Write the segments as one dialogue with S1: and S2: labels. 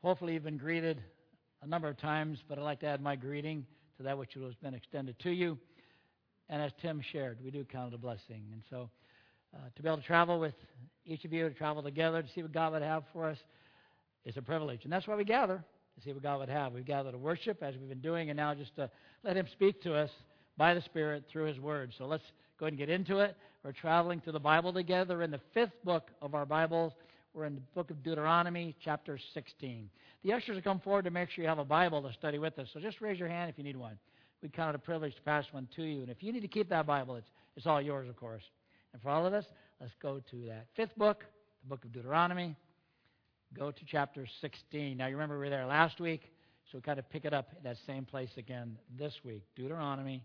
S1: Hopefully you've been greeted a number of times, but I'd like to add my greeting to that which has been extended to you. And as Tim shared, we do count it a blessing. And so to be able to travel with each of you, to travel together, to see what God would have for us, is a privilege. And that's why we gather, to see what God would have. We've gathered to worship, as we've been doing, and now just to let Him speak to us by the Spirit through His Word. So let's go ahead and get into it. We're traveling through the Bible together in the 5th book of our Bibles. We're in the book of Deuteronomy, chapter 16. The ushers will come forward to make sure you have a Bible to study with us. So just raise your hand if you need one. We count it a privilege to pass one to you. And if you need to keep that Bible, it's all yours, of course. And for all of us, let's go to that 5th book, the book of Deuteronomy. Go to chapter 16. Now, you remember we were there last week, so we kind of pick it up in that same place again this week. Deuteronomy,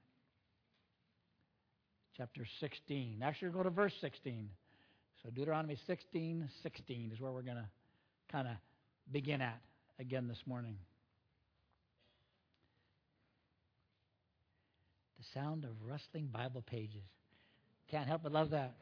S1: chapter 16. Actually, we'll go to verse 16. So Deuteronomy 16:16 is where we're going to kind of begin at again this morning. The sound of rustling Bible pages. Can't help but love that.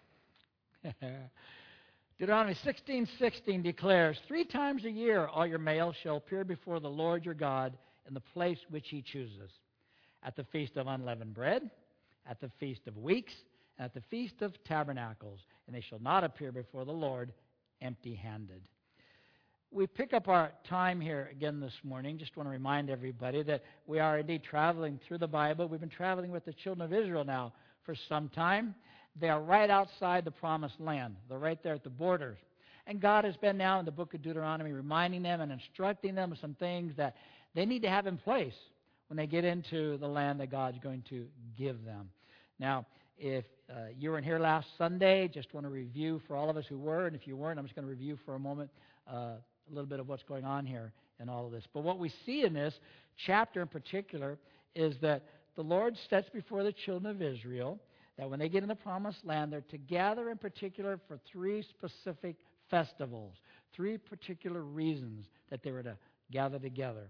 S1: Deuteronomy 16:16 declares, 3 times a year all your males shall appear before the Lord your God in the place which He chooses, at the feast of unleavened bread, at the feast of weeks, and at the feast of tabernacles, and they shall not appear before the Lord empty-handed. We pick up our time here again this morning. Just want to remind everybody that we are indeed traveling through the Bible. We've been traveling with the children of Israel now for some time. They are right outside the promised land. They're right there at the borders. And God has been now in the book of Deuteronomy reminding them and instructing them of some things that they need to have in place when they get into the land that God's going to give them. Now, if you weren't here last Sunday, just want to review for all of us who were, and if you weren't, I'm just going to review for a moment a little bit of what's going on here in all of this. But what we see in this chapter in particular is that the Lord sets before the children of Israel that when they get in the promised land, they're to gather in particular for 3 specific festivals, 3 particular reasons that they were to gather together.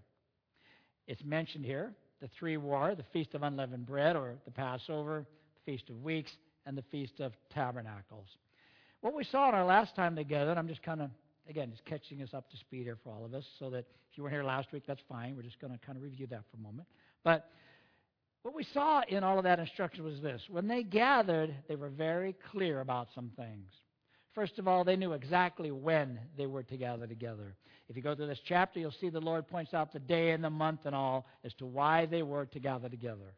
S1: It's mentioned here. The 3 were the Feast of Unleavened Bread, or the Passover, the Feast of Weeks, and the Feast of Tabernacles. What we saw in our last time together, and I'm just kind of, again, just catching us up to speed here for all of us, so that if you weren't here last week, that's fine. We're just going to kind of review that for a moment. But what we saw in all of that instruction was this. When they gathered, they were very clear about some things. First of all, they knew exactly when they were to gather together. If you go through this chapter, you'll see the Lord points out the day and the month and all as to why they were to gather together.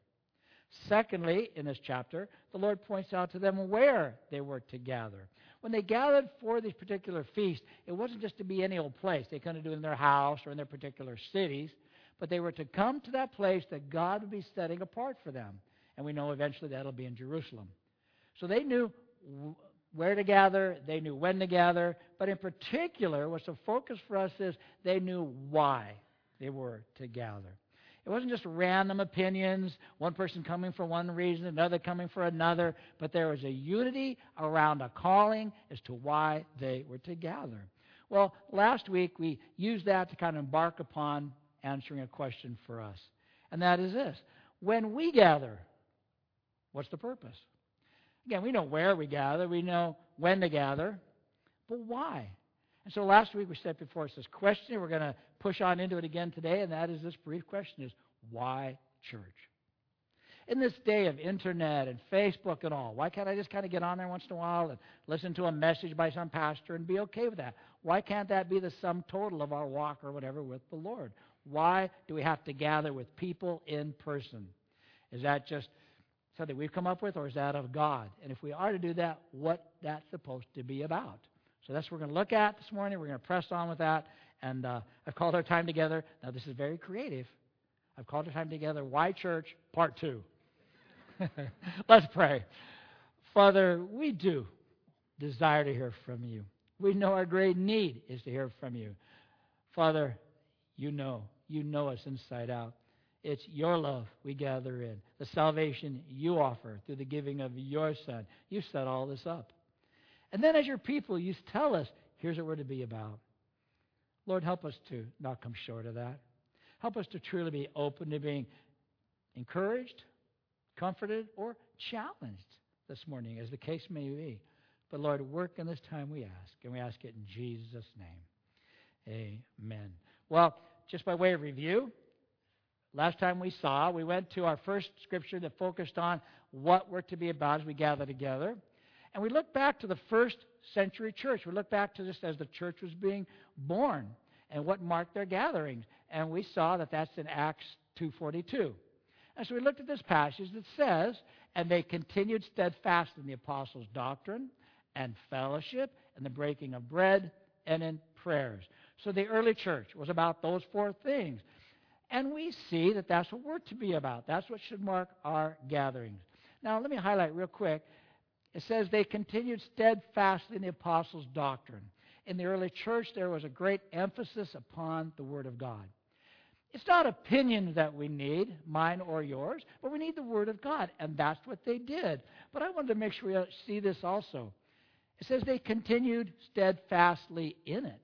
S1: Secondly, in this chapter, the Lord points out to them where they were to gather. When they gathered for this particular feast, it wasn't just to be any old place. They couldn't do it in their house or in their particular cities, but they were to come to that place that God would be setting apart for them. And we know eventually that'll be in Jerusalem. So they knew where to gather, they knew when to gather, but in particular, what's the focus for us is they knew why they were to gather. It wasn't just random opinions, one person coming for one reason, another coming for another, but there was a unity around a calling as to why they were to gather. Well, last week we used that to kind of embark upon answering a question for us, and that is this. When we gather, what's the purpose? Again, we know where we gather, we know when to gather, but why? And so last week we set before us this question. We're going to push on into it again today, and that is this brief question is, why church? In this day of internet and Facebook and all, why can't I just kind of get on there once in a while and listen to a message by some pastor and be okay with that? Why can't that be the sum total of our walk or whatever with the Lord? Why do we have to gather with people in person? Is that just something we've come up with, or is that of God? And if we are to do that, what that's supposed to be about? So that's what we're going to look at this morning. We're going to press on with that. And I've called our time together. Now, this is very creative. I've called our time together, Why Church, Part 2. Let's pray. Father, we do desire to hear from you. We know our great need is to hear from you. Father, you know us inside out. It's your love we gather in, the salvation you offer through the giving of your Son. You set all this up. And then as your people, you tell us, here's what we're to be about. Lord, help us to not come short of that. Help us to truly be open to being encouraged, comforted, or challenged this morning, as the case may be. But Lord, work in this time, we ask, and we ask it in Jesus' name. Amen. Well, just by way of review, last time we went to our first scripture that focused on what we're to be about as we gather together. And we looked back to the first century church. We looked back to just as the church was being born and what marked their gatherings. And we saw that that's in Acts 2:42. And so we looked at this passage that says, and they continued steadfast in the apostles' doctrine and fellowship and the breaking of bread and in prayers. So the early church was about those four things. And we see that that's what we're to be about. That's what should mark our gatherings. Now, let me highlight real quick. It says they continued steadfastly in the apostles' doctrine. In the early church, there was a great emphasis upon the Word of God. It's not opinions that we need, mine or yours, but we need the Word of God, and that's what they did. But I wanted to make sure we see this also. It says they continued steadfastly in it.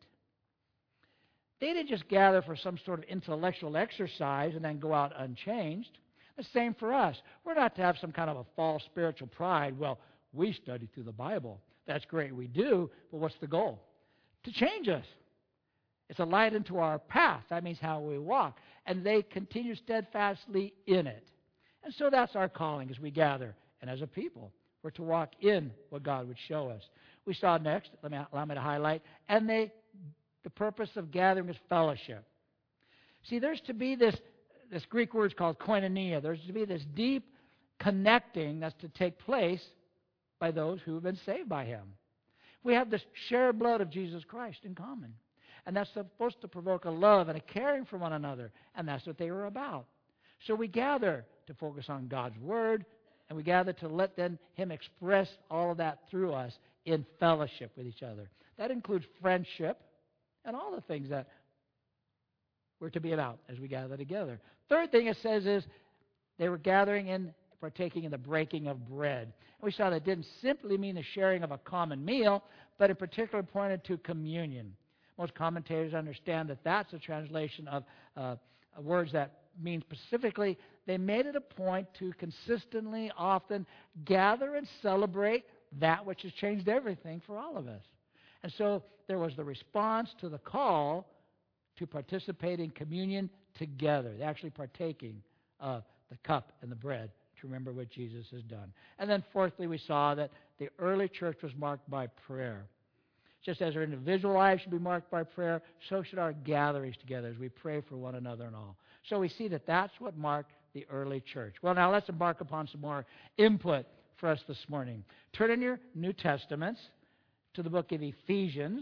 S1: They didn't just gather for some sort of intellectual exercise and then go out unchanged. The same for us. We're not to have some kind of a false spiritual pride. Well, we study through the Bible. That's great, we do, but what's the goal? To change us. It's a light into our path. That means how we walk. And they continue steadfastly in it. And so that's our calling as we gather. And as a people, we're to walk in what God would show us. We saw next, allow me to highlight, and the purpose of gathering is fellowship. See, there's to be this Greek word is called koinonia. There's to be this deep connecting that's to take place by those who have been saved by Him. We have this shared blood of Jesus Christ in common. And that's supposed to provoke a love and a caring for one another. And that's what they were about. So we gather to focus on God's Word, and we gather to let Him express all of that through us in fellowship with each other. That includes friendship and all the things that we're to be about as we gather together. Third thing it says is they were gathering and partaking in the breaking of bread. And we saw that didn't simply mean the sharing of a common meal, but in particular pointed to communion. Most commentators understand that that's a translation of words that mean specifically they made it a point to consistently, often gather and celebrate that which has changed everything for all of us. And so there was the response to the call to participate in communion together. They're actually partaking of the cup and the bread to remember what Jesus has done. And then fourthly, we saw that the early church was marked by prayer. Just as our individual lives should be marked by prayer, so should our gatherings together as we pray for one another and all. So we see that that's what marked the early church. Well, now let's embark upon some more input for us this morning. Turn in your New Testaments to the book of Ephesians.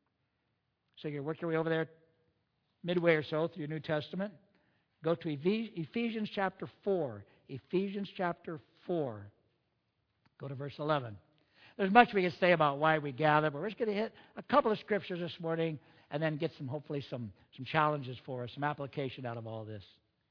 S1: So you work your way over there midway or so through your New Testament. Go to Ephesians chapter 4. Ephesians chapter 4. Go to verse 11. There's much we can say about why we gather, but we're just going to hit a couple of scriptures this morning and then get hopefully some challenges for us, some application out of all this.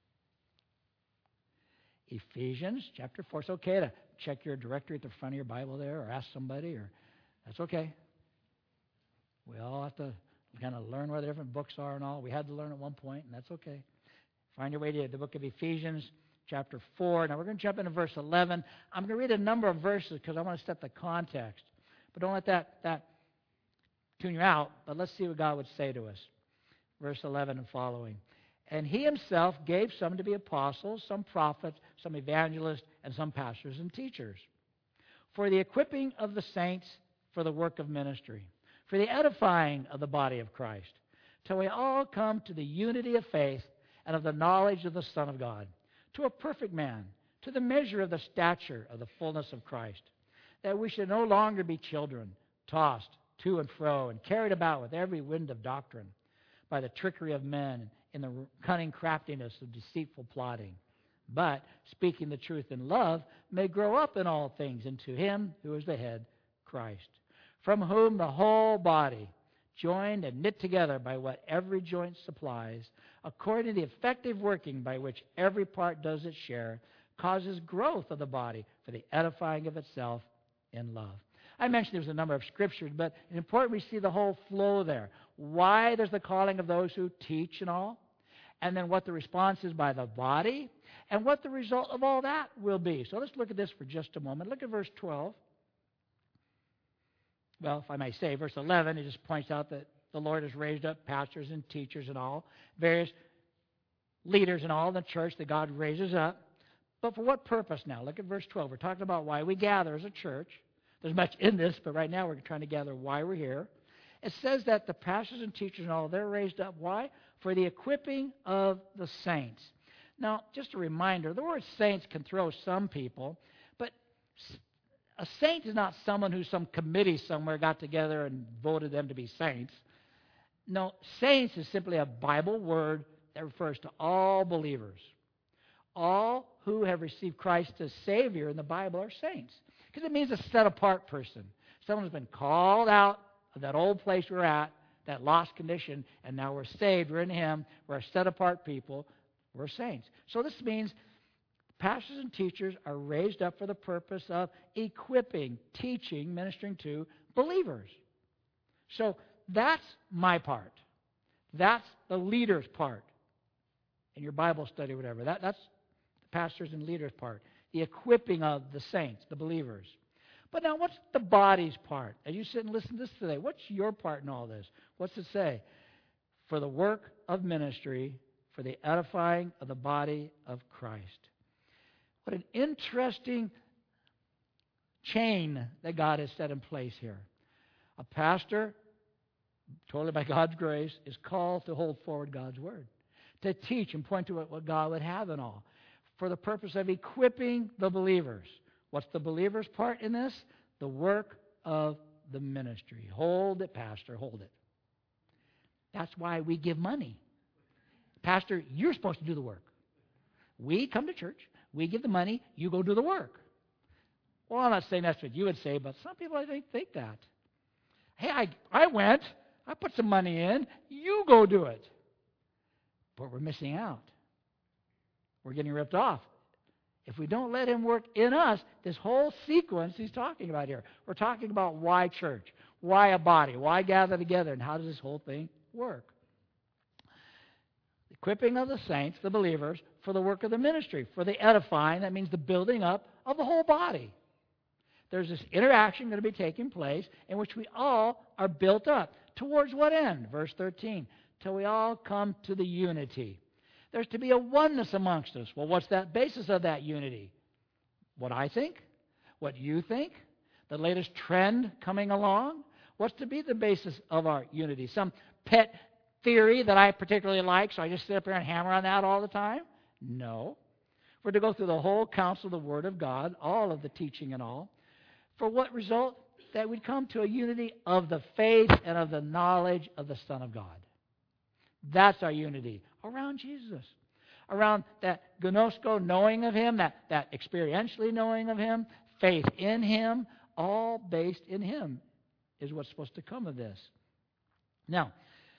S1: Ephesians chapter 4. It's okay to check your directory at the front of your Bible there or ask somebody, or that's okay. We all have to kind of learn where the different books are and all. We had to learn at one point, and that's okay. Find your way to the book of Ephesians chapter 4. Now we're going to jump into verse 11. I'm going to read a number of verses because I want to set the context. But don't let that tune you out. But let's see what God would say to us. Verse 11 and following. And He Himself gave some to be apostles, some prophets, some evangelists, and some pastors and teachers, for the equipping of the saints for the work of ministry, for the edifying of the body of Christ, till we all come to the unity of faith and of the knowledge of the Son of God, to a perfect man, to the measure of the stature of the fullness of Christ, that we should no longer be children, tossed to and fro and carried about with every wind of doctrine, by the trickery of men in the cunning craftiness of deceitful plotting, but, speaking the truth in love, may grow up in all things into Him who is the head, Christ, from whom the whole body, joined and knit together by what every joint supplies, according to the effective working by which every part does its share, causes growth of the body for the edifying of itself in love. I mentioned there's a number of scriptures, but it's important we see the whole flow there. Why there's the calling of those who teach and all, and then what the response is by the body, and what the result of all that will be. So let's look at this for just a moment. Look at verse 12. Well, if I may say, verse 11, it just points out that the Lord has raised up pastors and teachers and all, various leaders and all in the church that God raises up. But for what purpose now? Look at verse 12. We're talking about why we gather as a church. There's much in this, but right now we're trying to gather why we're here. It says that the pastors and teachers and all, they're raised up. Why? For the equipping of the saints. Now, just a reminder, the word saints can throw some people, but a saint is not someone who some committee somewhere got together and voted them to be saints. No, saints is simply a Bible word that refers to all believers. All who have received Christ as Savior in the Bible are saints. Because it means a set-apart person. Someone who's been called out of that old place we're at, that lost condition, and now we're saved. We're in Him. We're a set-apart people. We're saints. So this means pastors and teachers are raised up for the purpose of equipping, teaching, ministering to believers. So that's my part. That's the leader's part in your Bible study, whatever. That's the pastors and leaders' part. The equipping of the saints, the believers. But now what's the body's part? As you sit and listen to this today, what's your part in all this? What's it say? For the work of ministry, for the edifying of the body of Christ. What an interesting chain that God has set in place here. A pastor, totally by God's grace, is called to hold forward God's word, to teach and point to what God would have in all, for the purpose of equipping the believers. What's the believer's part in this? The work of the ministry. Hold it, pastor, hold it. That's why we give money. Pastor, you're supposed to do the work. We come to church, we give the money, you go do the work. Well, I'm not saying that's what you would say, but some people, I think that. Hey, I went, I put some money in, you go do it. But we're missing out. We're getting ripped off. If we don't let Him work in us, this whole sequence He's talking about here. We're talking about why church, why a body, why gather together, and how does this whole thing work? Equipping of the saints, the believers, for the work of the ministry, for the edifying, that means the building up of the whole body. There's this interaction going to be taking place in which we all are built up. Towards what end? Verse 13. Till we all come to the unity. There's to be a oneness amongst us. Well, what's that basis of that unity? What I think? What you think? The latest trend coming along? What's to be the basis of our unity? Some pet theory that I particularly like, so I just sit up here and hammer on that all the time? No. We're to go through the whole counsel of the Word of God, all of the teaching and all. For what result? That we'd come to a unity of the faith and of the knowledge of the Son of God. That's our unity around Jesus. Around that gnosko, knowing of Him, that experientially knowing of Him, faith in Him, all based in Him is what's supposed to come of this. Now,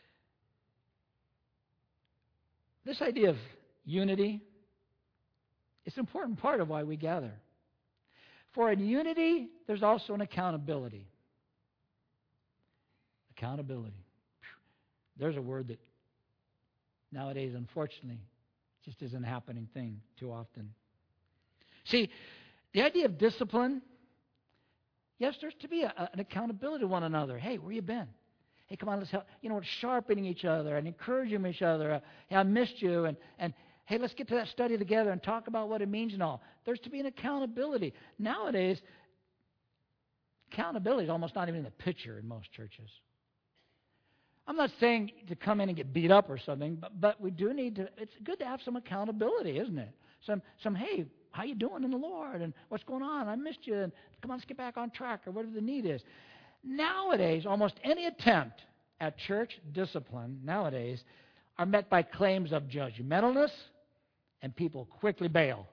S1: this idea of unity is an important part of why we gather. For in unity, there's also an accountability. Accountability. There's a word that nowadays, unfortunately, just isn't a happening thing too often. See, the idea of discipline, yes, there's to be an accountability to one another. Hey, where you been? Hey, come on, let's help. Sharpening each other and encouraging each other. Hey, I missed you. And hey, let's get to that study together and talk about what it means and all. There's to be an accountability. Nowadays, accountability is almost not even in the picture in most churches. I'm not saying to come in and get beat up or something, but we do need to, it's good to have some accountability, isn't it? Some hey, how you doing in the Lord? And what's going on? I missed you. And come on, let's get back on track or whatever the need is. Nowadays, almost any attempt at church discipline nowadays are met by claims of judgmentalness, and people quickly bail.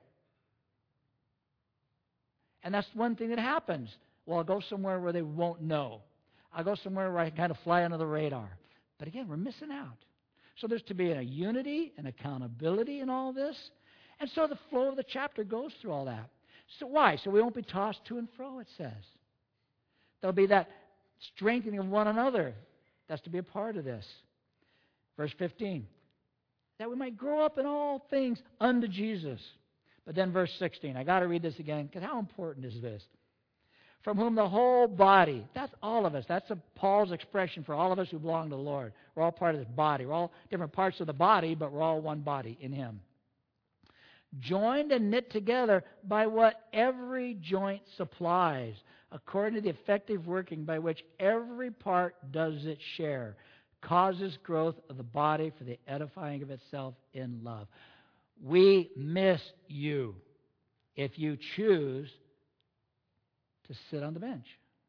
S1: And that's one thing that happens. Well, I'll go somewhere where they won't know. I'll go somewhere where I can kind of fly under the radar. But again, we're missing out. So there's to be a unity and accountability in all this. And so the flow of the chapter goes through all that. So why? So we won't be tossed to and fro, it says. There'll be that strengthening of one another. That's to be a part of this. Verse 15. That we might grow up in all things unto Jesus. But then verse 16. I got to read this again because how important is this? from whom the whole body, that's all of us. That's Paul's expression for all of us who belong to the Lord. We're all part of this body. We're all different parts of the body, but we're all one body in Him. Joined and knit together by what every joint supplies, according to the effective working by which every part does its share, causes growth of the body for the edifying of itself in love. We miss you if you choose to sit on the bench.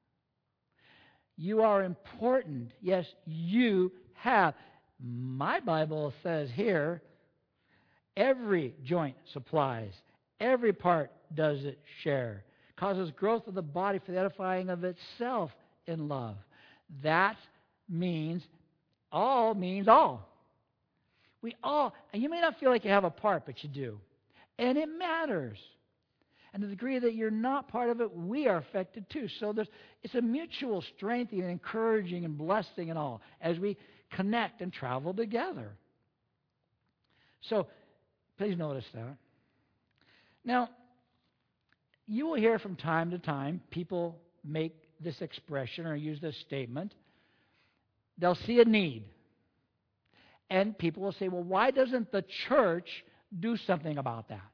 S1: You are important. Yes, you have. My Bible says here, every joint supplies, every part does its share, causes growth of the body for the edifying of itself in love. That means all means all. We all, and you may not feel like you have a part, but you do. And it matters. And to the degree that you're not part of it, we are affected too. So it's a mutual strengthening and encouraging and blessing and all as we connect and travel together. So please notice that. Now, you will hear from time to time people make this expression or use this statement. They'll see a need. And people will say, well, why doesn't the church do something about that?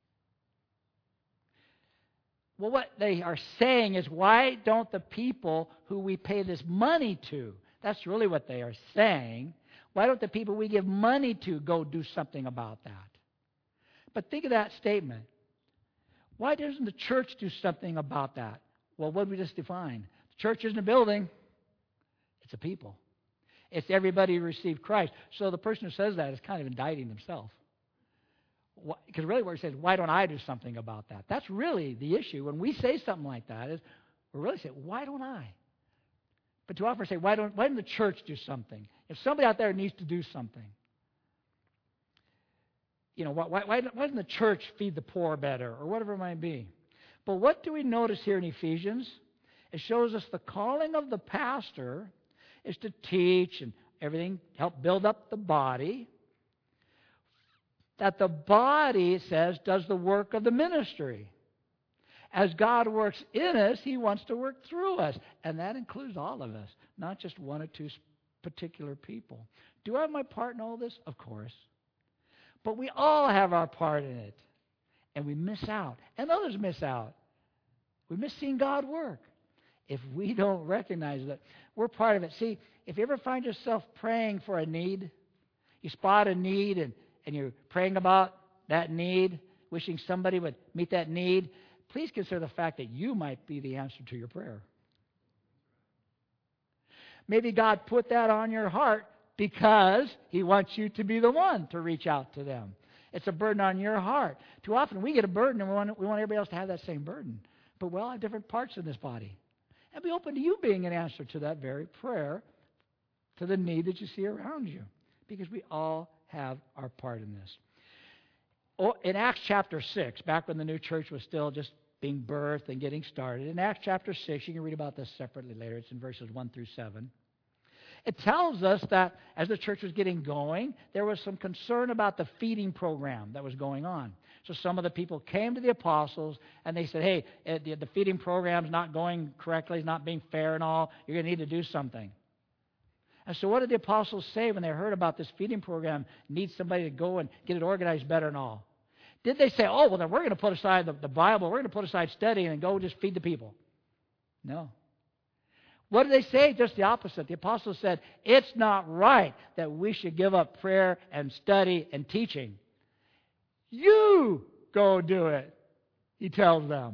S1: Well, what they are saying is, why don't the people who we pay this money to, that's really what they are saying, why don't the people we give money to go do something about that? But think of that statement. Why doesn't the church do something about that? Well, what did we just define? The church isn't a building. It's a people. It's everybody who received Christ. So the person who says that is kind of indicting themselves. Because really what it says, why don't I do something about that? That's really the issue. When we say something like that, is we're really saying, why don't I? But too often we say, why doesn't the church do something? If somebody out there needs to do something, why doesn't the church feed the poor better, or whatever it might be? But what do we notice here in Ephesians? It shows us the calling of the pastor is to teach and everything, help build up the body. That the body, it says, does the work of the ministry. As God works in us, He wants to work through us. And that includes all of us, not just one or two particular people. Do I have my part in all this? Of course. But we all have our part in it. And we miss out. And others miss out. We miss seeing God work if we don't recognize that we're part of it. See, if you ever find yourself praying for a need, you spot a need and you're praying about that need, wishing somebody would meet that need, please consider the fact that you might be the answer to your prayer. Maybe God put that on your heart because He wants you to be the one to reach out to them. It's a burden on your heart. Too often we get a burden and we want everybody else to have that same burden. But we all have different parts in this body. And be open to you being an answer to that very prayer, to the need that you see around you. Because we all have our part in this. In Acts chapter 6, back when the new church was still just being birthed and getting started, in Acts chapter 6, you can read about this separately later. It's in verses 1 through 7. It tells us that as the church was getting going, there was some concern about the feeding program that was going on. So some of the people came to the apostles and they said, hey, the feeding program's not going correctly, it's not being fair and all. You're going to need to do something. And so what did the apostles say when they heard about this feeding program, needs somebody to go and get it organized better and all? Did they say, oh, well, then we're going to put aside the Bible, we're going to put aside study and go just feed the people? No. What did they say? Just the opposite. The apostles said, it's not right that we should give up prayer and study and teaching. You go do it, he tells them.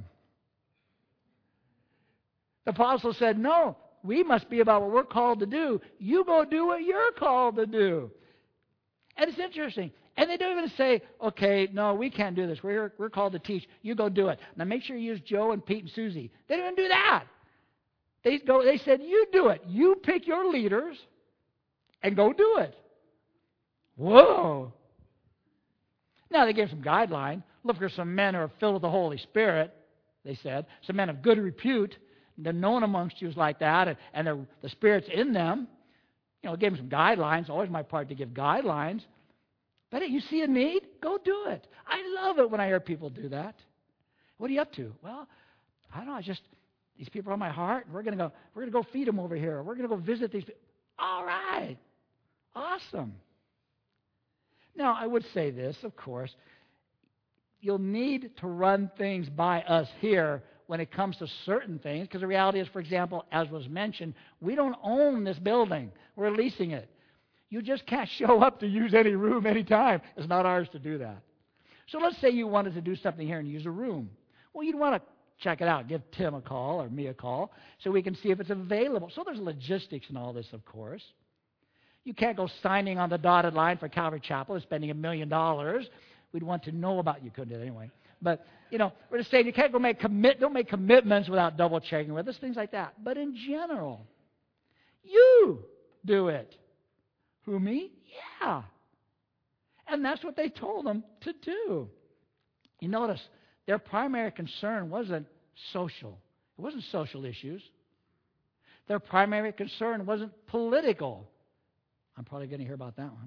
S1: The apostles said, no, we must be about what we're called to do. You go do what you're called to do. And it's interesting. And they don't even say, okay, no, we can't do this. We're called to teach. You go do it. Now make sure you use Joe and Pete and Susie. They don't even do that. They said, you do it. You pick your leaders and go do it. Whoa. Now they gave some guideline. Look for some men who are filled with the Holy Spirit, they said. Some men of good repute. They're known amongst you like that, and the Spirit's in them. Gave them some guidelines. It's always my part to give guidelines. But hey, you see a need? Go do it. I love it when I hear people do that. What are you up to? Well, I don't know. These people are on my heart. We're going to go feed them over here. We're going to go visit these people. All right. Awesome. Now, I would say this, of course. You'll need to run things by us here when it comes to certain things, because the reality is, for example, as was mentioned, we don't own this building. We're leasing it. You just can't show up to use any room anytime. It's not ours to do that. So let's say you wanted to do something here and use a room. Well, you'd want to check it out. Give Tim a call or me a call so we can see if it's available. So there's logistics in all this, of course. You can't go signing on the dotted line for Calvary Chapel and spending $1 million. We'd want to know about you. Couldn't do it anyway. But, we're just saying you can't go don't make commitments without double checking with us, things like that. But in general, you do it. Who, me? Yeah. And that's what they told them to do. You notice, their primary concern wasn't social. It wasn't social issues. Their primary concern wasn't political. I'm probably going to hear about that one.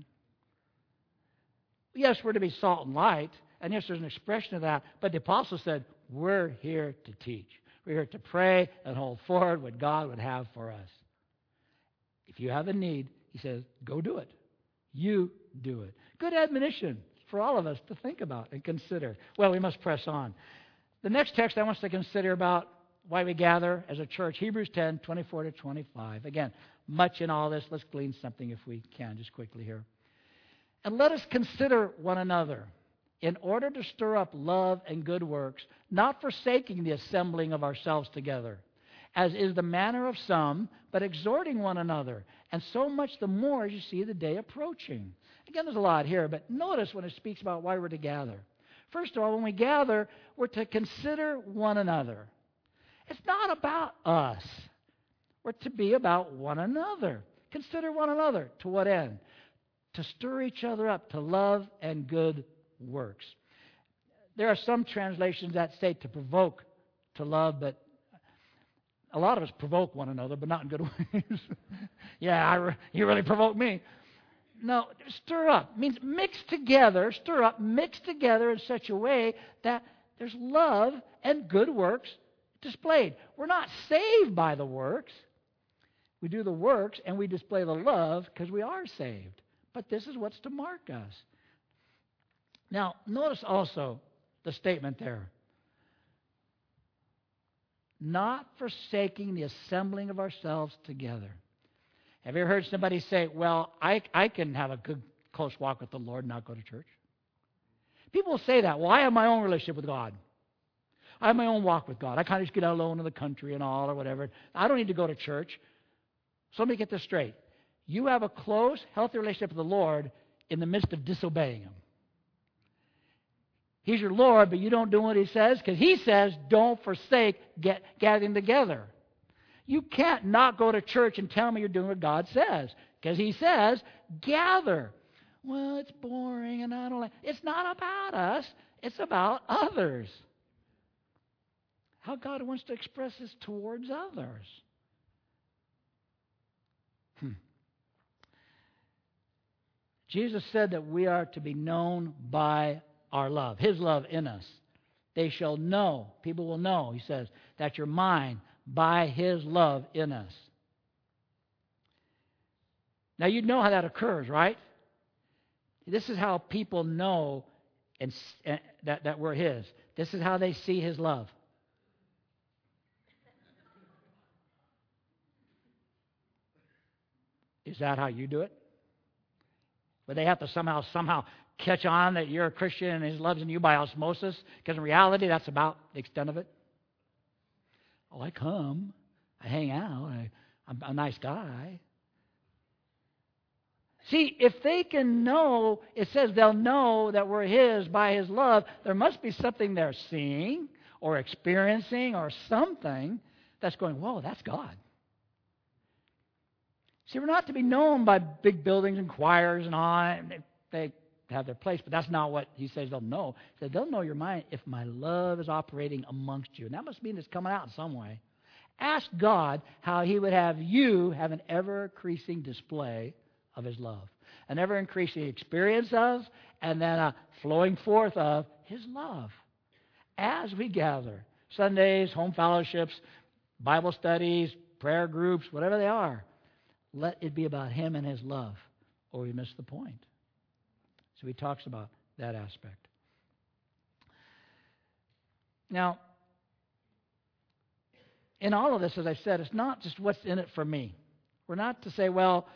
S1: Yes, we're to be salt and light, and yes, there's an expression of that, but the apostle said, we're here to teach. We're here to pray and hold forward what God would have for us. If you have a need, he says, go do it. You do it. Good admonition for all of us to think about and consider. Well, we must press on. The next text I want us to consider about why we gather as a church, Hebrews 10, 24 to 25. Again, much in all this. Let's glean something if we can, just quickly here. And let us consider one another in order to stir up love and good works, not forsaking the assembling of ourselves together, as is the manner of some, but exhorting one another, and so much the more as you see the day approaching. Again, there's a lot here, but notice when it speaks about why we're to gather. First of all, when we gather, we're to consider one another. It's not about us. We're to be about one another. Consider one another. To what end? To stir each other up to love and good works. There are some translations that say to provoke to love, but a lot of us provoke one another, but not in good ways. You really provoked me. No, stir up means mix together, stir up, mix together in such a way that there's love and good works displayed. We're not saved by the works. We do the works and we display the love because we are saved. But this is what's to mark us. Now, notice also the statement there. Not forsaking the assembling of ourselves together. Have you ever heard somebody say, well, I can have a good, close walk with the Lord and not go to church? People say that. Well, I have my own relationship with God. I have my own walk with God. I kind of just get out alone in the country and all or whatever. I don't need to go to church. So let me get this straight. You have a close, healthy relationship with the Lord in the midst of disobeying Him. He's your Lord, but you don't do what He says because He says don't forsake gathering together. You can't not go to church and tell me you're doing what God says because He says gather. Well, it's boring and I don't like. It's not about us. It's about others. How God wants to express this towards others. Jesus said that we are to be known by our love, His love in us. They shall know, people will know, He says, that you're mine by His love in us. Now, you know how that occurs, right? This is how people know that we're His. This is how they see His love. Is that how you do it? But they have to somehow catch on that you're a Christian and He loves in you by osmosis? Because in reality, that's about the extent of it. Oh, I come. I hang out. I'm a nice guy. See, if they can know, it says they'll know that we're His by His love, there must be something they're seeing or experiencing or something that's going, whoa, that's God. See, we're not to be known by big buildings and choirs and all. They have their place, but that's not what He says they'll know. He said, they'll know your mind if my love is operating amongst you. And that must mean it's coming out in some way. Ask God how He would have you have an ever-increasing display of His love. An ever-increasing experience of, and then a flowing forth of His love. As we gather, Sundays, home fellowships, Bible studies, prayer groups, whatever they are. Let it be about Him and His love, or we miss the point. So he talks about that aspect. Now, in all of this, as I said, it's not just what's in it for me. We're not to say, well,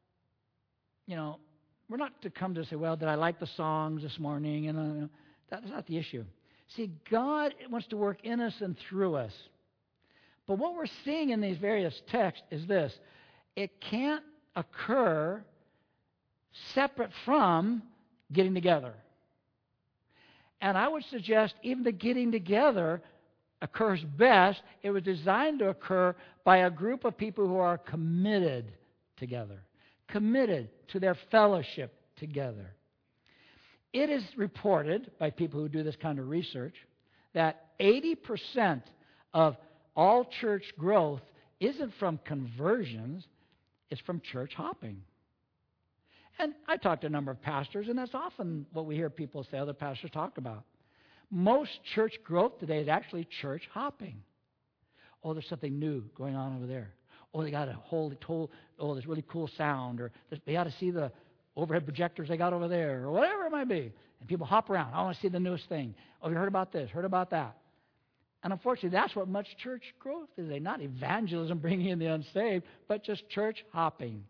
S1: we're not to come to say, well, did I like the songs this morning? And that's not the issue. See, God wants to work in us and through us. But what we're seeing in these various texts is this. It can't occur separate from getting together. And I would suggest even the getting together occurs best. It was designed to occur by a group of people who are committed together, committed to their fellowship together. It is reported by people who do this kind of research that 80% of all church growth isn't from conversions, it's from church hopping. And I talk to a number of pastors, and that's often what we hear people say, other pastors talk about. Most church growth today is actually church hopping. Oh, there's something new going on over there. Oh, they got there's really cool sound, or they got to see the overhead projectors they got over there, or whatever it might be. And people hop around. I want to see the newest thing. Oh, you heard about this, heard about that. And unfortunately, that's what much church growth is. Not evangelism, bringing in the unsaved, but just church hopping.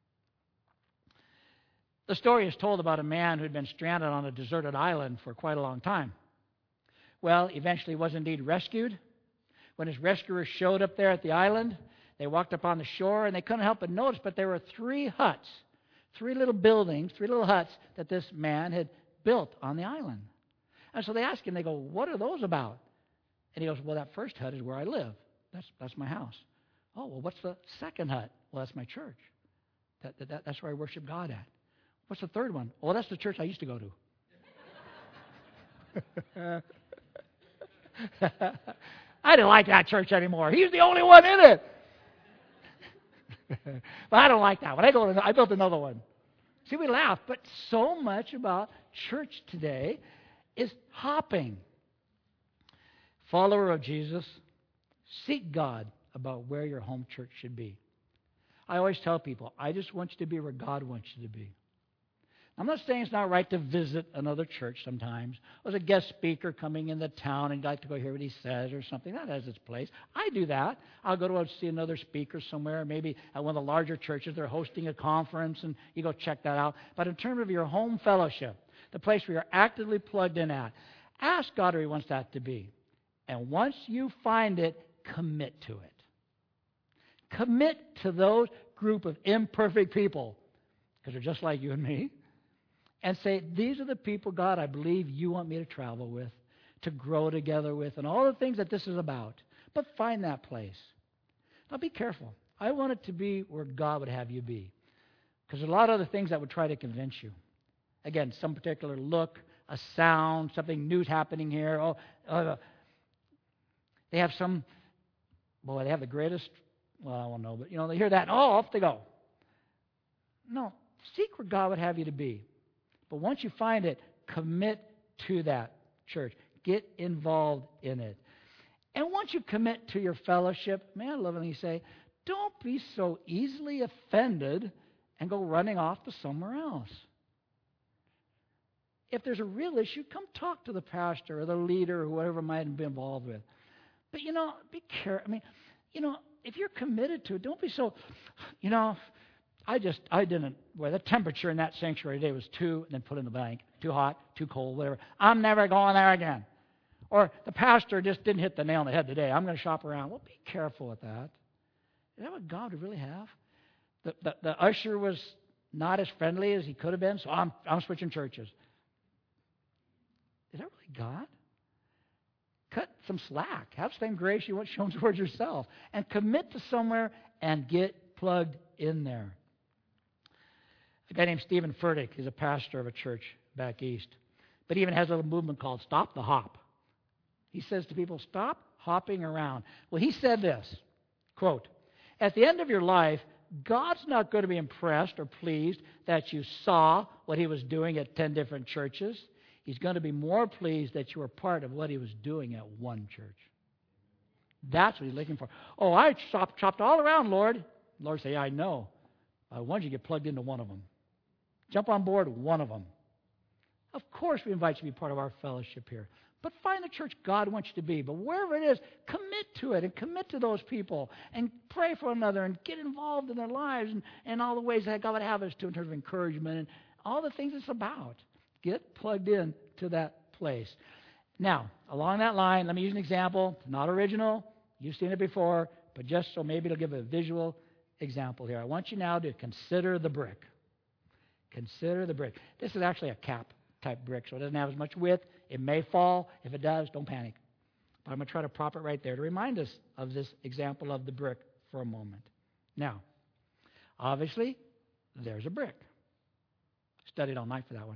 S1: The story is told about a man who had been stranded on a deserted island for quite a long time. Well, eventually he was indeed rescued. When his rescuers showed up there at the island, they walked up on the shore, and they couldn't help but notice, but there were 3 huts, 3 little buildings, 3 little huts that this man had built on the island. And so they asked him, they go, what are those about? And he goes, well, that first hut is where I live. That's my house. Oh, well, what's the second hut? Well, that's my church. That's where I worship God at. What's the third one? Oh, that's the church I used to go to. I didn't like that church anymore. He's the only one in it. But I don't like that one. I built another one. See, we laugh, but so much about church today is hopping. Follower of Jesus, seek God about where your home church should be. I always tell people, I just want you to be where God wants you to be. I'm not saying it's not right to visit another church sometimes. There's a guest speaker coming into town and you'd like to go hear what he says or something. That has its place. I do that. I'll go to see another speaker somewhere. Maybe at one of the larger churches they're hosting a conference and you go check that out. But in terms of your home fellowship, the place where you're actively plugged in at, ask God where He wants that to be. And once you find it, commit to it. Commit to those group of imperfect people, because they're just like you and me, and say, these are the people, God, I believe you want me to travel with, to grow together with, and all the things that this is about. But find that place. Now be careful. I want it to be where God would have you be, because there's a lot of other things that would try to convince you. Again, some particular look, a sound, something new's happening here. They have they have the greatest, well, I won't know, but, they hear that, and off they go. No, seek where God would have you to be. But once you find it, commit to that church. Get involved in it. And once you commit to your fellowship, I love when you say, don't be so easily offended and go running off to somewhere else. If there's a real issue, come talk to the pastor or the leader or whoever might be involved with. But, be careful. If you're committed to it, don't be so, I didn't, the temperature in that sanctuary today was 2, and then put in the blank, too hot, too cold, whatever. I'm never going there again. Or the pastor just didn't hit the nail on the head today. I'm going to shop around. Well, be careful with that. Is that what God would really have? The usher was not as friendly as he could have been, so I'm switching churches. Is that really God? Cut some slack. Have the same grace you want shown towards yourself. And commit to somewhere and get plugged in there. A guy named Stephen Furtick is a pastor of a church back east. But he even has a little movement called Stop the Hop. He says to people, stop hopping around. Well, he said this, quote, at the end of your life, God's not going to be impressed or pleased that you saw what He was doing at 10 different churches. He's going to be more pleased that you were part of what He was doing at one church. That's what he's looking for. Oh, I chopped all around, Lord. The Lord say, yeah, I know. Why don't you get plugged into one of them? Jump on board one of them. Of course we invite you to be part of our fellowship here. But find the church God wants you to be. But wherever it is, commit to it and commit to those people and pray for one another and get involved in their lives and all the ways that God would have us to in terms of encouragement and all the things it's about. Get plugged in to that place. Now, along that line, let me use an example. Not original. You've seen it before, but just so maybe it'll give a visual example here. I want you now to consider the brick. Consider the brick. This is actually a cap type brick, so it doesn't have as much width. It may fall. If it does, don't panic. But I'm going to try to prop it right there to remind us of this example of the brick for a moment. Now, obviously, there's a brick. Studied all night for that one.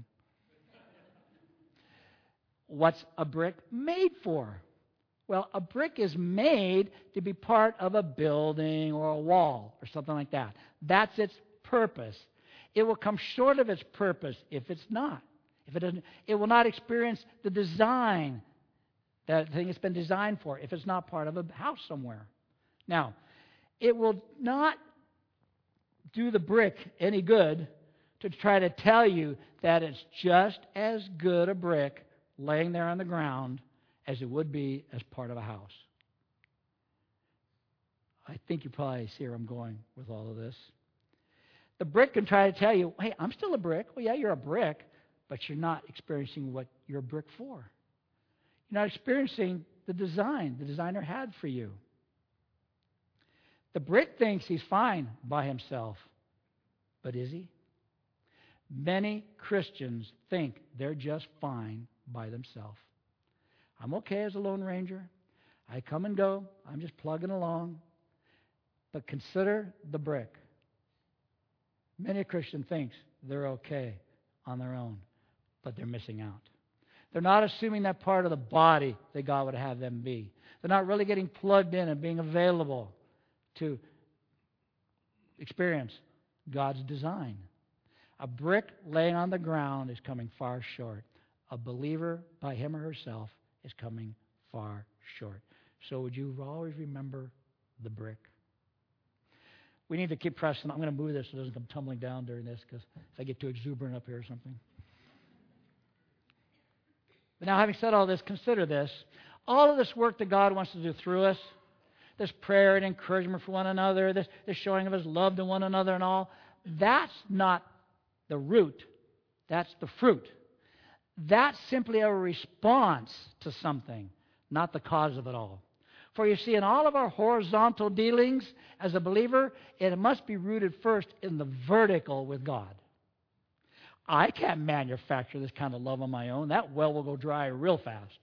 S1: What's a brick made for? Well, a brick is made to be part of a building or a wall or something like that. That's its purpose. It will come short of its purpose if it's not. If it doesn't, it will not experience the design that thing it's been designed for if it's not part of a house somewhere. Now, it will not do the brick any good to try to tell you that it's just as good a brick laying there on the ground as it would be as part of a house. I think you probably see where I'm going with all of this. The brick can try to tell you, hey, I'm still a brick. Well, yeah, you're a brick, but you're not experiencing what you're a brick for. You're not experiencing the design the designer had for you. The brick thinks he's fine by himself, but is he? Many Christians think they're just fine by themselves. I'm okay as a Lone Ranger. I come and go. I'm just plugging along. But consider the brick. Many a Christian thinks they're okay on their own, but they're missing out. They're not assuming that part of the body that God would have them be. They're not really getting plugged in and being available to experience God's design. A brick laying on the ground is coming far short. A believer by him or herself is coming far short. So would you always remember the brick? We need to keep pressing. I'm going to move this so it doesn't come tumbling down during this because if I get too exuberant up here or something. But now, having said all this, consider this. All of this work that God wants to do through us, this prayer and encouragement for one another, this showing of His love to one another and all, that's not the root. That's the fruit. That's simply a response to something, not the cause of it all. For you see, in all of our horizontal dealings as a believer, it must be rooted first in the vertical with God. I can't manufacture this kind of love on my own. That well will go dry real fast.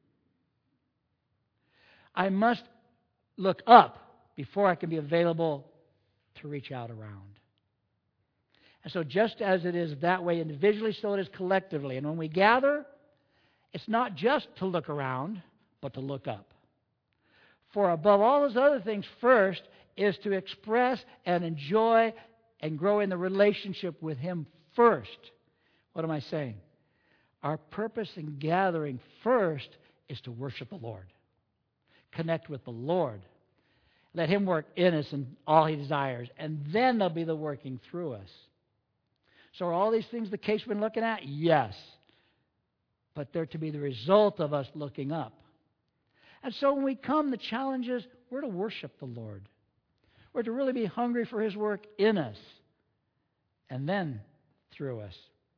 S1: I must look up before I can be available to reach out around. And so just as it is that way individually, so it is collectively. And when we gather, it's not just to look around, but to look up. For above all those other things, first is to express and enjoy and grow in the relationship with Him first. What am I saying? Our purpose in gathering first is to worship the Lord. Connect with the Lord. Let Him work in us and all He desires. And then there'll be the working through us. So are all these things the case we've been looking at? Yes. But they're to be the result of us looking up. And so when we come, the challenge is we're to worship the Lord. We're to really be hungry for His work in us and then through us.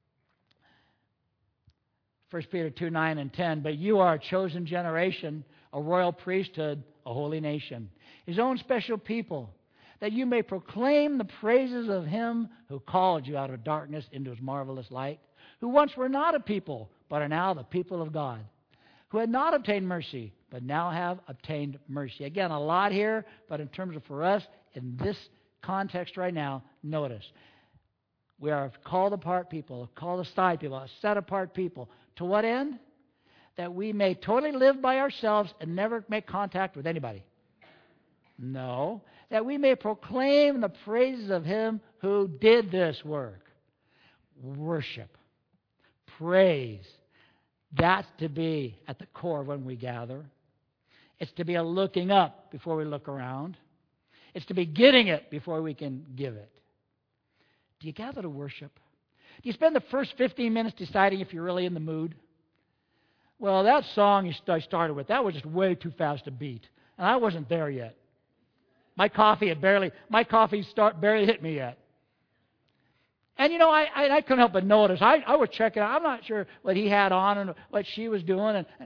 S1: 1 Peter 2, 9 and 10, but you are a chosen generation, a royal priesthood, a holy nation, His own special people, that you may proclaim the praises of Him who called you out of darkness into His marvelous light, who once were not a people, but are now the people of God, who had not obtained mercy, but now have obtained mercy. Again, a lot here, but in terms of for us, in this context right now, notice. We are called apart people, called aside people, a set apart people. To what end? That we may totally live by ourselves and never make contact with anybody. No. That we may proclaim the praises of Him who did this work. Worship. Praise. That's to be at the core when we gather. It's to be a looking up before we look around. It's to be getting it before we can give it. Do you gather to worship? Do you spend the first 15 minutes deciding if you're really in the mood? Well, that song I started with, that was just way too fast to beat. And I wasn't there yet. My coffee barely hit me yet. And I couldn't help but notice. I was checking out. I'm not sure what he had on and what she was doing. And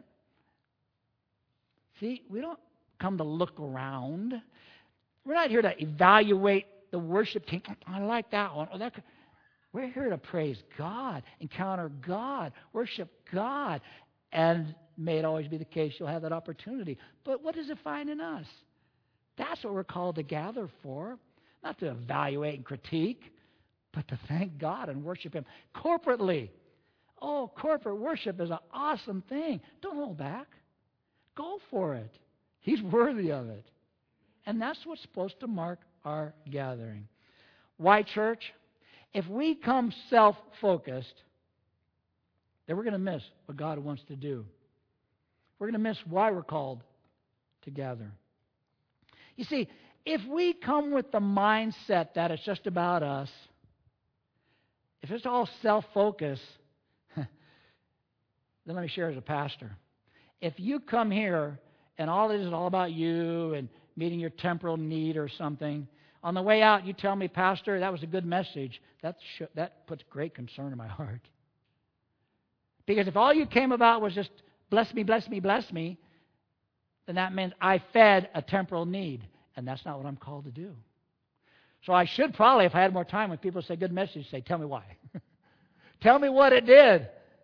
S1: see, we don't come to look around. We're not here to evaluate the worship team. I like that one. We're here to praise God, encounter God, worship God. And may it always be the case, you'll have that opportunity. But what does it find in us? That's what we're called to gather for. Not to evaluate and critique, but to thank God and worship Him corporately. Oh, corporate worship is an awesome thing. Don't hold back. Go for it. He's worthy of it. And that's what's supposed to mark our gathering. Why, church? If we come self-focused, then we're going to miss what God wants to do. We're going to miss why we're called to gather. You see, if we come with the mindset that it's just about us, if it's all self-focus, then let me share as a pastor. If you come here and all it is all about you and meeting your temporal need or something, on the way out you tell me, Pastor, that was a good message, that puts great concern in my heart. Because if all you came about was just bless me, bless me, bless me, then that means I fed a temporal need. And that's not what I'm called to do. So I should probably, if I had more time, when people say good message, say, tell me why. Tell me what it did.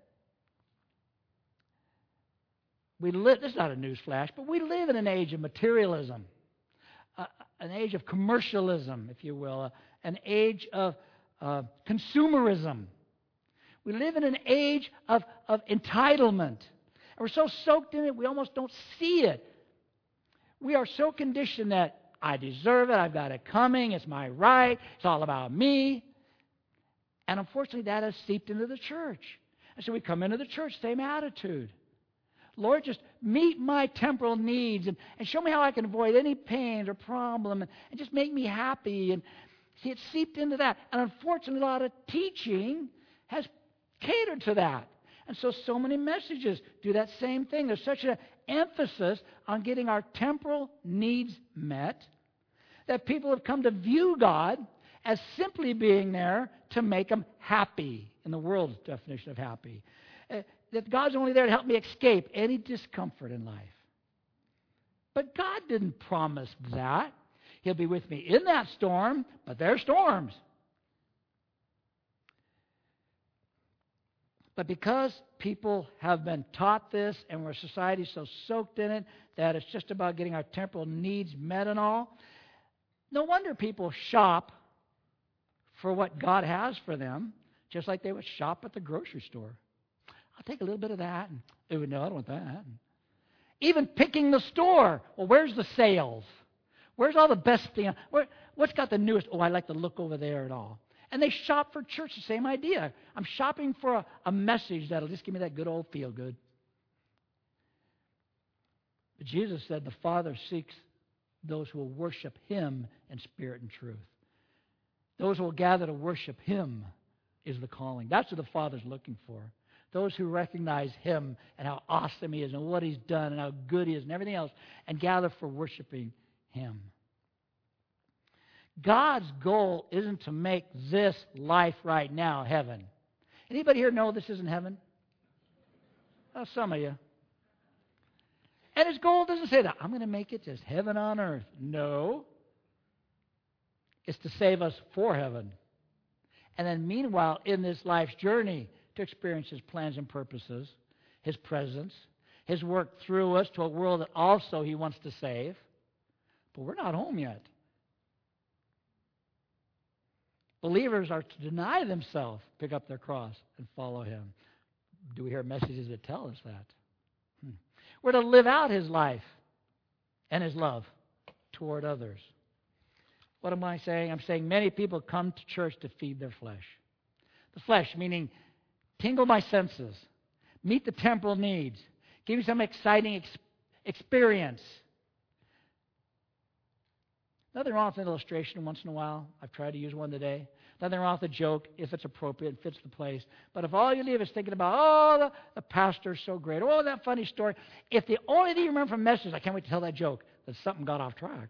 S1: This is not a news flash, but we live in an age of materialism, an age of commercialism, if you will, an age of consumerism. We live in an age of entitlement. And we're so soaked in it, we almost don't see it. We are so conditioned that I deserve it, I've got it coming, it's my right, it's all about me. And unfortunately, that has seeped into the church. And so we come into the church, same attitude. Lord, just meet my temporal needs and show me how I can avoid any pain or problem and just make me happy. And see, it's seeped into that. And unfortunately, a lot of teaching has catered to that. And so many messages do that same thing. There's such an emphasis on getting our temporal needs met that people have come to view God as simply being there to make them happy, in the world's definition of happy. That God's only there to help me escape any discomfort in life. But God didn't promise that. He'll be with me in that storm, but there are storms. But because people have been taught this and our society's so soaked in it that it's just about getting our temporal needs met and all, no wonder people shop for what God has for them, just like they would shop at the grocery store. I'll take a little bit of that. And, no, I don't want that. And even picking the store. Well, where's the sales? Where's all the best thing? What's got the newest? Oh, I like to look over there and all. And they shop for church, the same idea. I'm shopping for a message that'll just give me that good old feel good. But Jesus said the Father seeks those who will worship Him in spirit and truth. Those who will gather to worship Him is the calling. That's what the Father's looking for. Those who recognize Him and how awesome He is and what He's done and how good He is and everything else and gather for worshiping Him. God's goal isn't to make this life right now heaven. Anybody here know this isn't heaven? Oh, some of you. And His goal doesn't say that, I'm going to make it just heaven on earth. No. It's to save us for heaven. And then meanwhile, in this life's journey, to experience His plans and purposes, His presence, His work through us to a world that also He wants to save. But we're not home yet. Believers are to deny themselves, pick up their cross, and follow Him. Do we hear messages that tell us that? We're to live out His life and His love toward others. What am I saying? I'm saying many people come to church to feed their flesh. The flesh, meaning tingle my senses, meet the temporal needs, give me some exciting experience. Nothing wrong with an illustration once in a while. I've tried to use one today. Nothing wrong with a joke if it's appropriate and fits the place. But if all you leave is thinking about, oh, the pastor's so great, oh, that funny story, if the only thing you remember from the message is, I can't wait to tell that joke, then something got off track.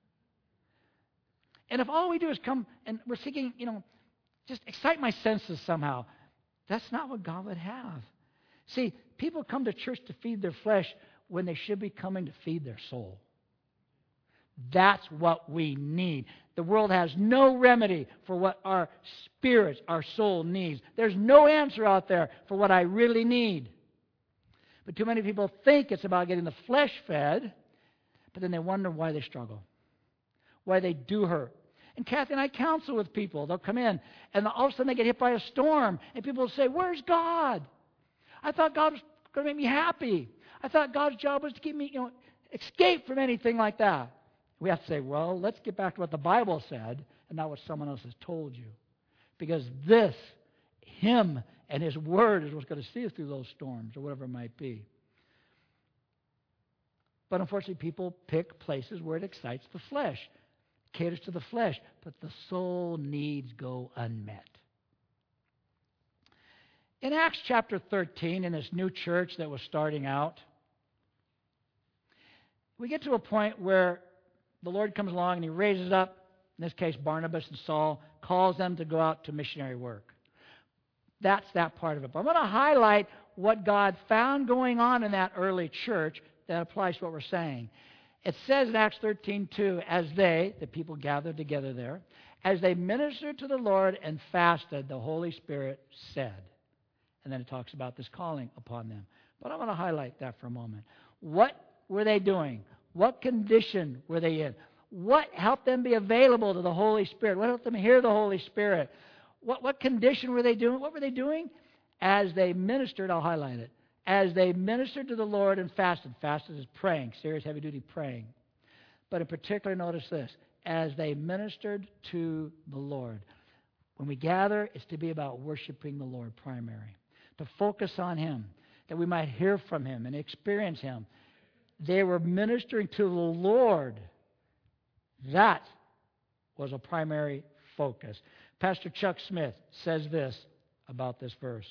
S1: And if all we do is come and we're seeking, just excite my senses somehow, that's not what God would have. See, people come to church to feed their flesh when they should be coming to feed their soul. That's what we need. The world has no remedy for what our spirits, our soul needs. There's no answer out there for what I really need. But too many people think it's about getting the flesh fed, but then they wonder why they struggle, why they do hurt. And Kathy and I counsel with people. They'll come in, and all of a sudden they get hit by a storm, and people will say, where's God? I thought God was going to make me happy. I thought God's job was to keep me, escape from anything like that. We have to say, well, let's get back to what the Bible said and not what someone else has told you. Because this, Him and His Word is what's going to see us through those storms or whatever it might be. But unfortunately, people pick places where it excites the flesh, caters to the flesh, but the soul needs go unmet. In Acts chapter 13, in this new church that was starting out, we get to a point where the Lord comes along and He raises up, in this case Barnabas and Saul, calls them to go out to missionary work. That's that part of it. But I'm going to highlight what God found going on in that early church that applies to what we're saying. It says in Acts 13:2, as they, the people gathered together there, as they ministered to the Lord and fasted, the Holy Spirit said. And then it talks about this calling upon them. But I want to highlight that for a moment. What were they doing? What condition were they in? What helped them be available to the Holy Spirit? What helped them hear the Holy Spirit? What condition were they doing? What were they doing? As they ministered, I'll highlight it. As they ministered to the Lord and fasted. Fasted is praying, serious heavy-duty praying. But in particular, notice this. As they ministered to the Lord. When we gather, it's to be about worshiping the Lord primary. To focus on Him, that we might hear from Him and experience Him. They were ministering to the Lord. That was a primary focus. Pastor Chuck Smith says this about this verse.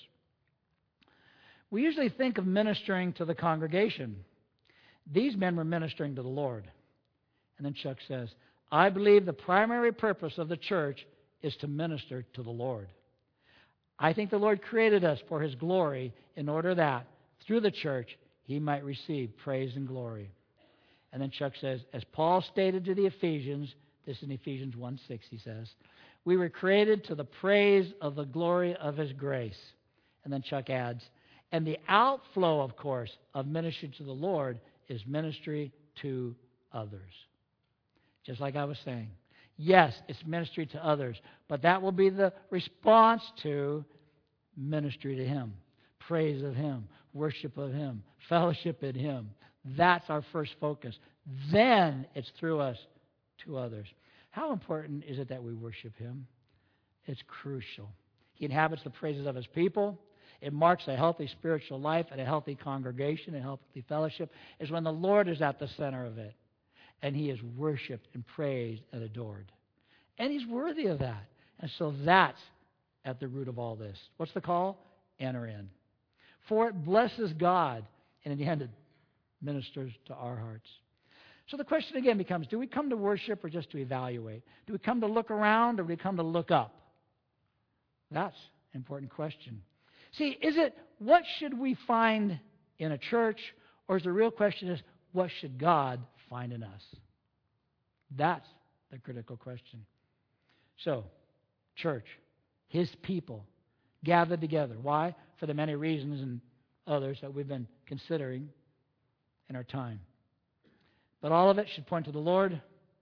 S1: We usually think of ministering to the congregation. These men were ministering to the Lord. And then Chuck says, I believe the primary purpose of the church is to minister to the Lord. I think the Lord created us for His glory in order that, through the church, He might receive praise and glory. And then Chuck says, as Paul stated to the Ephesians, this in Ephesians 1:6, he says, we were created to the praise of the glory of His grace. And then Chuck adds, and the outflow, of course, of ministry to the Lord is ministry to others. Just like I was saying. Yes, it's ministry to others, but that will be the response to ministry to Him, praise of Him, worship of Him, fellowship in Him. That's our first focus. Then it's through us to others. How important is it that we worship Him? It's crucial. He inhabits the praises of His people. It marks a healthy spiritual life and a healthy congregation, a healthy fellowship, is when the Lord is at the center of it. And He is worshipped and praised and adored. And He's worthy of that. And so that's at the root of all this. What's the call? Enter in. For it blesses God, and in the end it ministers to our hearts. So the question again becomes, do we come to worship or just to evaluate? Do we come to look around or do we come to look up? That's an important question. See, is it what should we find in a church, or is the real question is what should God find in us? That's the critical question. So, church, His people, gathered together. Why? For the many reasons and others that we've been considering in our time. But all of it should point to the Lord.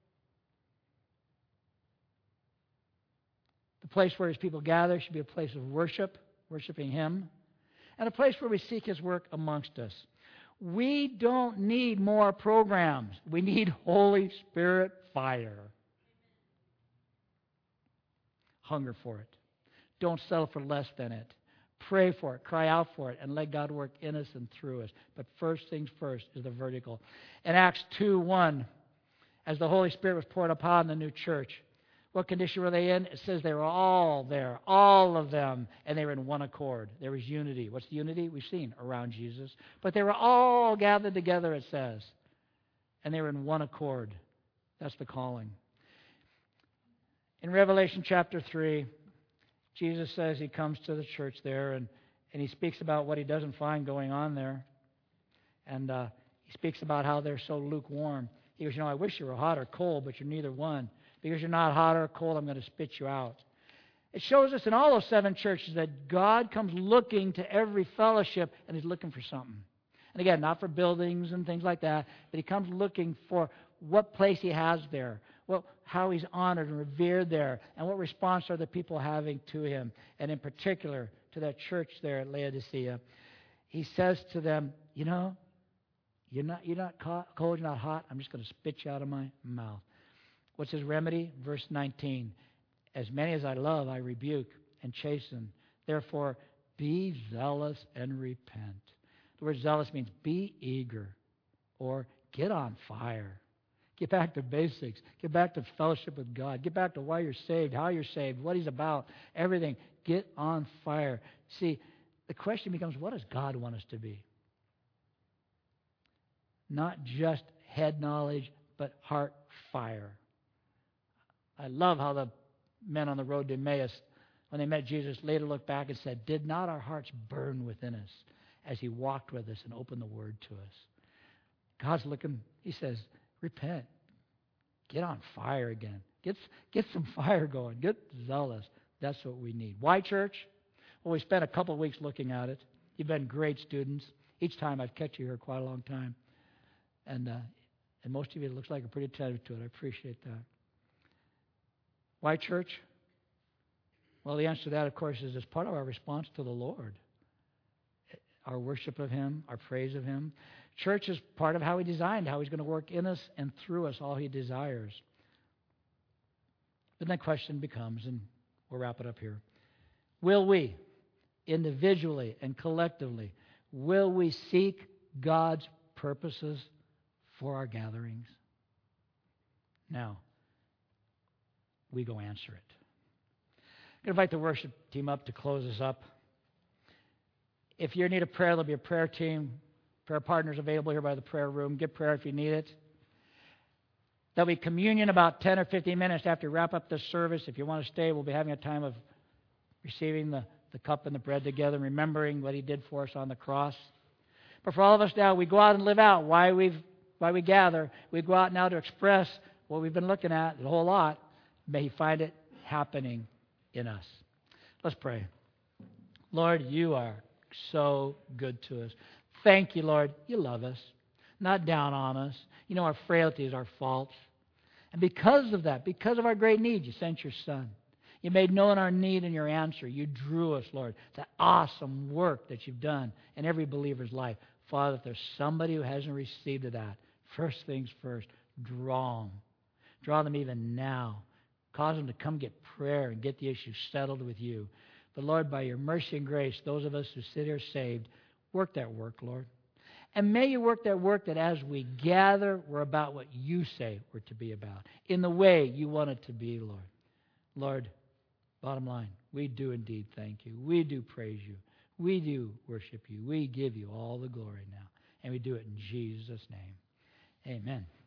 S1: The place where His people gather should be a place of worship, worshiping Him, and a place where we seek His work amongst us. We don't need more programs. We need Holy Spirit fire. Hunger for it. Don't settle for less than it. Pray for it, cry out for it, and let God work in us and through us. But first things first is the vertical. In Acts 2:1, as the Holy Spirit was poured upon the new church, what condition were they in? It says they were all there, all of them, and they were in one accord. There was unity. What's the unity? We've seen around Jesus. But they were all gathered together, it says, and they were in one accord. That's the calling. In Revelation chapter 3, Jesus says he comes to the church there, and he speaks about what he doesn't find going on there. And he speaks about how they're so lukewarm. He goes, I wish you were hot or cold, but you're neither one. Because you're not hot or cold, I'm going to spit you out. It shows us in all those 7 churches that God comes looking to every fellowship, and he's looking for something. And again, not for buildings and things like that, but he comes looking for what place he has there, how he's honored and revered there, and what response are the people having to him, and in particular to that church there at Laodicea. He says to them, you're not cold, you're not hot, I'm just going to spit you out of my mouth. What's his remedy? Verse 19. As many as I love, I rebuke and chasten. Therefore, be zealous and repent. The word zealous means be eager or get on fire. Get back to basics. Get back to fellowship with God. Get back to why you're saved, how you're saved, what he's about, everything. Get on fire. See, the question becomes, what does God want us to be? Not just head knowledge, but heart fire. I love how the men on the road to Emmaus, when they met Jesus, later looked back and said, did not our hearts burn within us as he walked with us and opened the word to us? God's looking, he says, repent. Get on fire again. Get some fire going. Get zealous. That's what we need. Why church? Well, we spent a couple of weeks looking at it. You've been great students. Each time I've kept you here quite a long time. And most of you, it looks like you're pretty attentive to it. I appreciate that. Why church? Well, the answer to that, of course, is as part of our response to the Lord. Our worship of him, our praise of him. Church is part of how he designed, how he's going to work in us and through us all he desires. Then the question becomes, and we'll wrap it up here, will we, individually and collectively, will we seek God's purposes for our gatherings? Now, we go answer it. I'm going to invite the worship team up to close us up. If you need a prayer, there'll be a prayer team, prayer partners available here by the prayer room. Get prayer if you need it. There'll be communion about 10 or 15 minutes after we wrap up this service. If you want to stay, we'll be having a time of receiving the cup and the bread together, remembering what he did for us on the cross. But for all of us now, we go out and live out why we gather. We go out now to express what we've been looking at, the whole lot. May he find it happening in us. Let's pray. Lord, you are so good to us. Thank you, Lord. You love us, not down on us. You know our frailties, our faults. And because of that, because of our great need, you sent your Son. You made known our need and your answer. You drew us, Lord. That awesome work that you've done in every believer's life. Father, if there's somebody who hasn't received of that, first things first, draw them. Draw them even now. Cause them to come get prayer and get the issue settled with you. But Lord, by your mercy and grace, those of us who sit here saved, work that work, Lord. And may you work that work that as we gather, we're about what you say we're to be about, in the way you want it to be, Lord. Lord, bottom line, we do indeed thank you. We do praise you. We do worship you. We give you all the glory now. And we do it in Jesus' name. Amen.